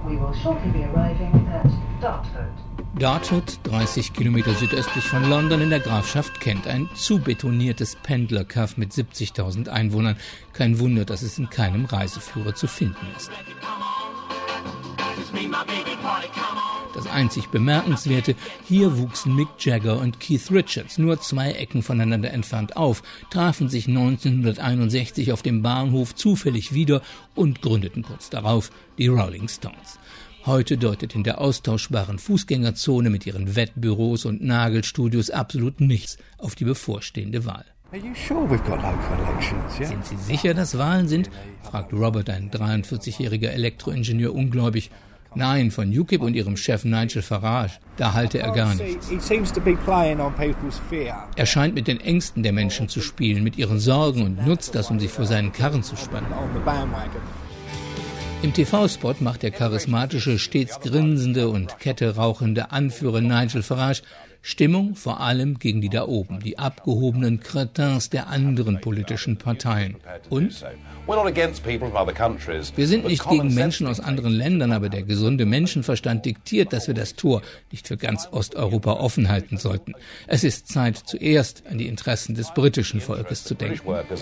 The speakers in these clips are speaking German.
Dartford, 30 Kilometer südöstlich von London in der Grafschaft Kent. Ein zu betoniertes Pendlerkaff mit 70.000 Einwohnern. Kein Wunder, dass es in keinem Reiseführer zu finden ist. Das einzig Bemerkenswerte, hier wuchsen Mick Jagger und Keith Richards nur 2 Ecken voneinander entfernt auf, trafen sich 1961 auf dem Bahnhof zufällig wieder und gründeten kurz darauf die Rolling Stones. Heute deutet in der austauschbaren Fußgängerzone mit ihren Wettbüros und Nagelstudios absolut nichts auf die bevorstehende Wahl. Sind Sie sicher, dass Wahlen sind? Fragt Robert, ein 43-jähriger Elektroingenieur, ungläubig. Nein, von UKIP und ihrem Chef Nigel Farage, da halte er gar nichts. Er scheint mit den Ängsten der Menschen zu spielen, mit ihren Sorgen und nutzt das, um sich vor seinen Karren zu spannen. Im TV-Spot macht der charismatische, stets grinsende und Kette rauchende Anführer Nigel Farage Stimmung vor allem gegen die da oben, die abgehobenen Crétins der anderen politischen Parteien. Und? Wir sind nicht gegen Menschen aus anderen Ländern, aber der gesunde Menschenverstand diktiert, dass wir das Tor nicht für ganz Osteuropa offen halten sollten. Es ist Zeit, zuerst an die Interessen des britischen Volkes zu denken.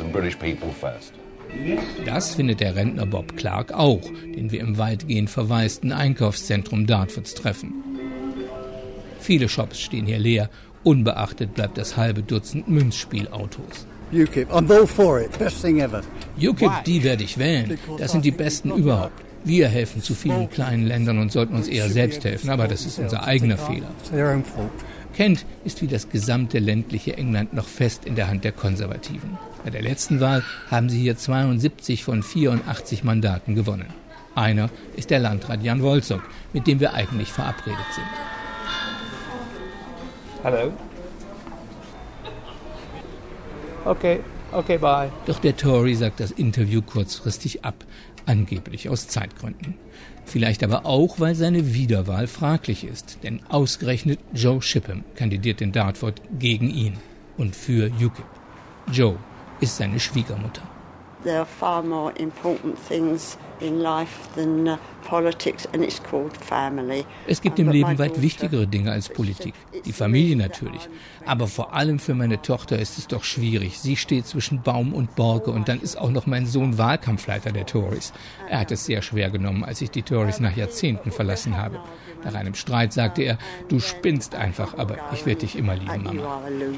Das findet der Rentner Bob Clark auch, den wir im weitgehend verwaisten Einkaufszentrum Dartfords treffen. Viele Shops stehen hier leer, unbeachtet bleibt das halbe Dutzend Münzspielautos. UKIP, I'm all for it. Best thing ever. UKIP, die werde ich wählen. Das sind die Besten überhaupt. Wir helfen zu vielen kleinen Ländern und sollten uns eher selbst helfen, aber das ist unser eigener Fehler. Kent ist wie das gesamte ländliche England noch fest in der Hand der Konservativen. Bei der letzten Wahl haben sie hier 72 von 84 Mandaten gewonnen. Einer ist der Landrat Jan Wolzock, mit dem wir eigentlich verabredet sind. Hallo. Okay, bye. Doch der Tory sagt das Interview kurzfristig ab, angeblich aus Zeitgründen. Vielleicht aber auch, weil seine Wiederwahl fraglich ist, denn ausgerechnet Joe Shipham kandidiert in Dartford gegen ihn und für UKIP. Joe ist seine Schwiegermutter. There are far more important things in life than politics, and it's called family. Es gibt im Leben weit wichtigere Dinge als Politik. Die Familie natürlich. Aber vor allem für meine Tochter ist es doch schwierig. Sie steht zwischen Baum und Borke und dann ist auch noch mein Sohn Wahlkampfleiter der Tories. Er hat es sehr schwer genommen, als ich die Tories nach Jahrzehnten verlassen habe. Nach einem Streit sagte er, du spinnst einfach, aber ich werde dich immer lieben, Mama.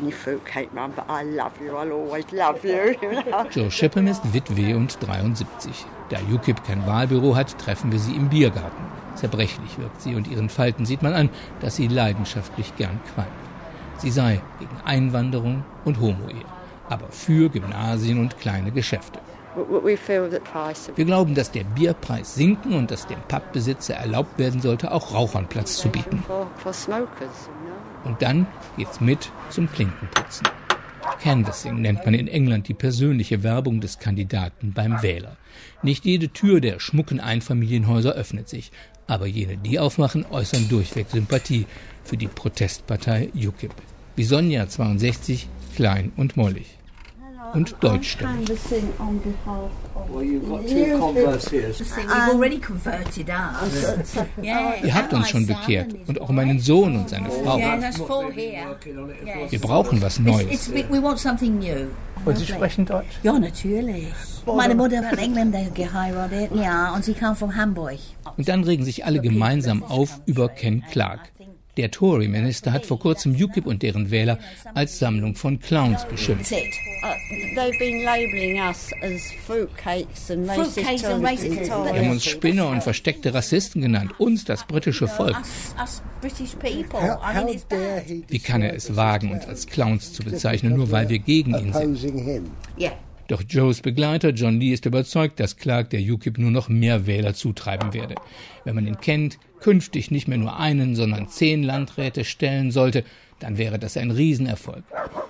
Joe Shipham ist Witwe und 73. Da UKIP kein Wahlbüro hat, treffen wir sie im Biergarten. Zerbrechlich wirkt sie und ihren Falten sieht man an, dass sie leidenschaftlich gern qualmt. Sie sei gegen Einwanderung und Homo-Ehe, aber für Gymnasien und kleine Geschäfte. Wir glauben, dass der Bierpreis sinken und dass dem Pubbesitzer erlaubt werden sollte, auch Rauchern Platz zu bieten. Und dann geht's mit zum Klinkenputzen. Canvassing nennt man in England die persönliche Werbung des Kandidaten beim Wähler. Nicht jede Tür der schmucken Einfamilienhäuser öffnet sich, aber jene, die aufmachen, äußern durchweg Sympathie für die Protestpartei UKIP. Wie Sonja, 62, klein und mollig. Und deutschstämmig. Ihr habt uns schon bekehrt und auch meinen Sohn und seine Frau. Wir brauchen was Neues. Und Sie sprechen Deutsch? Ja, natürlich. Meine Mutter hat Engländer geheiratet, ja, und sie kam von Hamburg. Und dann regen sich alle gemeinsam auf über Ken Clarke. Der Tory-Minister hat vor kurzem UKIP und deren Wähler als Sammlung von Clowns beschimpft. Wir haben uns Spinner und versteckte Rassisten genannt, uns, das britische Volk. Wie kann er es wagen, uns als Clowns zu bezeichnen, nur weil wir gegen ihn sind? Doch Joes Begleiter John Lee ist überzeugt, dass Clarke der UKIP nur noch mehr Wähler zutreiben werde. Wenn man ihn kennt, künftig nicht mehr nur einen, sondern 10 Landräte stellen sollte, dann wäre das ein Riesenerfolg.